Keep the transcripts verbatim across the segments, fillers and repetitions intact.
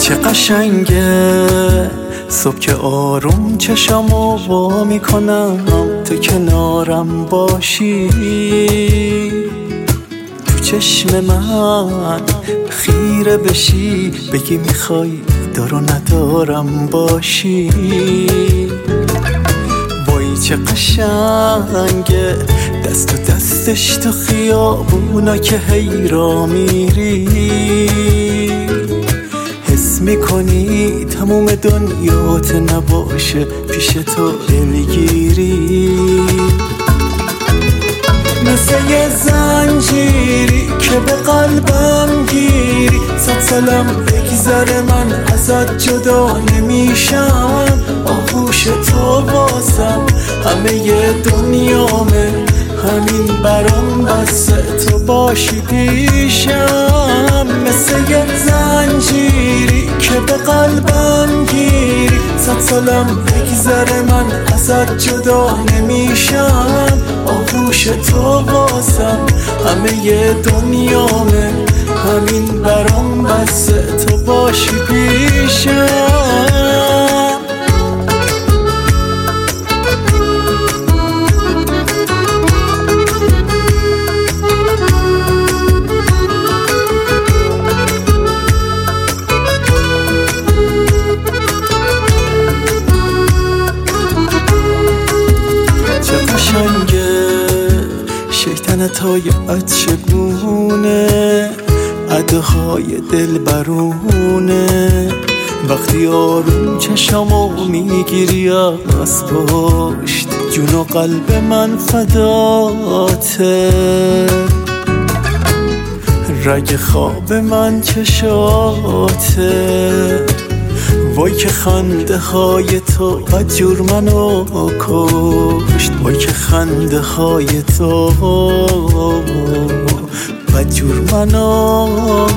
چه قشنگه صبح که آروم چشمو وا میکنم تو کنارم باشی، تو چشم من خیره بشی، بگی میخوای دار و ندارم باشی. وای چه قشنگه دست و دستش تو خیابونا که هی را میری، حس میکنی تموم دنیات نباشه پیش تو دلگیری. مثل یه زنجیری که به قلبم گیری، صد سالم بگذره من ازت جدا نمیشم. آغوش تو واسم همه ی دنیامه، همین برام بسه تو باشی پیشم. مثل یه زنجیری که به قلبم گیری، صد سالم بگذره من ازت جدا نمیشم. آغوش تو واسم همه ی دنیامه، همین برام بسه تو باشی پیشم. شیطنت های ات چگونه، ادهای دل برونه، وقتی آروم چشمو میگیری از پشت، جون و قلب من فداته. رگ خواب من چشاته، وای که خنده های تو بدجور منو کشت، وای که خنده های تو بدجور منو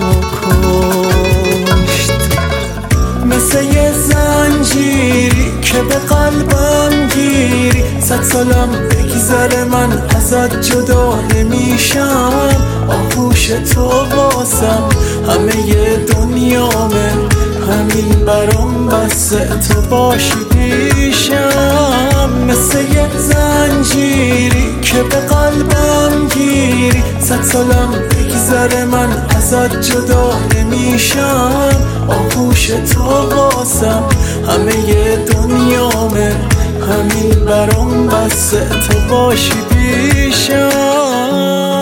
کشت. مثل یه زنجیری که به قلبم گیری، صد سالم بگذره من ازت جدا نمیشم. آغوش تو واسم همه ی دنیامه، همین برام بسه تو باشی پیشم. مثل یه زنجیری که به قلبم گیری، صد سالم بگذره من ازت جدا نمیشم. آغوش تو واسم همه ی دنیامه، همین برام بسه تو باشی پیشم.